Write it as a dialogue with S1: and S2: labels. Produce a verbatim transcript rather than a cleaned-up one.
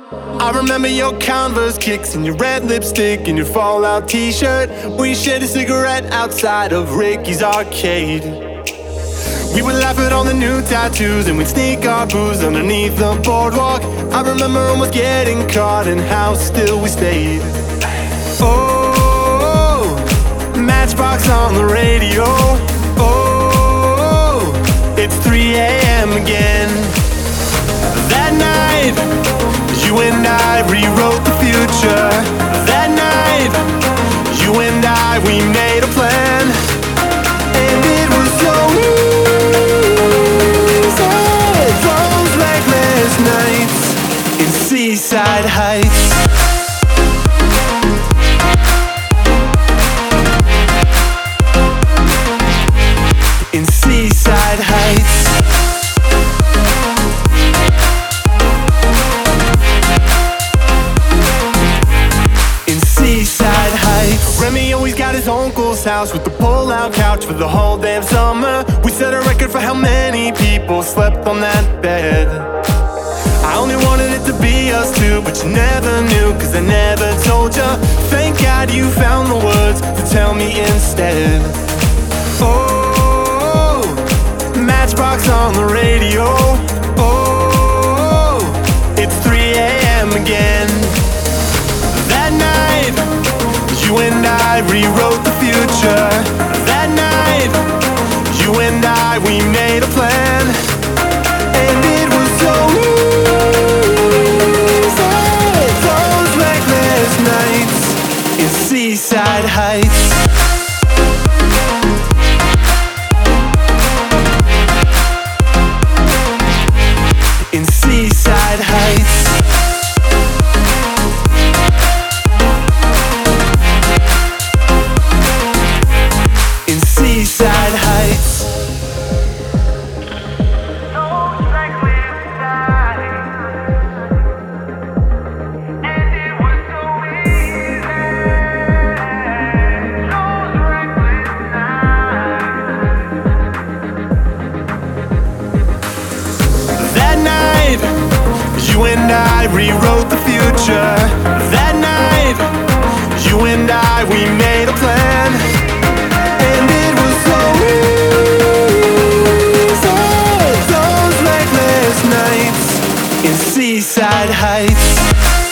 S1: I remember your Converse kicks and your red lipstick and your Fallout t-shirt. We shared a cigarette outside of Ricky's arcade. We would laugh at all the new tattoos and we'd sneak our booze underneath the boardwalk. I remember almost getting caught and how still we stayed. Oh, Matchbox on the radio. Oh, it's three a.m. again. That night, you and I rewrote the future. That night, you and I, we made a plan. And it was so easy. Those reckless nights in Seaside Heights. In Seaside Heights. Remy always got his uncle's house with the pull-out couch for the whole damn summer. We set a record for how many people slept on that bed. I only wanted it to be us two, but you never knew, cause I never told you. Thank God you found the words to tell me instead. Oh, Matchbox on the radio. Oh, it's three a.m. again. That night, you and I rewrote the future. That night, you and I, we made a plan. And it was so easy. Those reckless nights in Seaside Heights. In Seaside Heights. Seaside Heights. That night, you and I rewrote the future. That night, you and I, we made a plan. And it was so easy. Those reckless nights in Seaside Heights.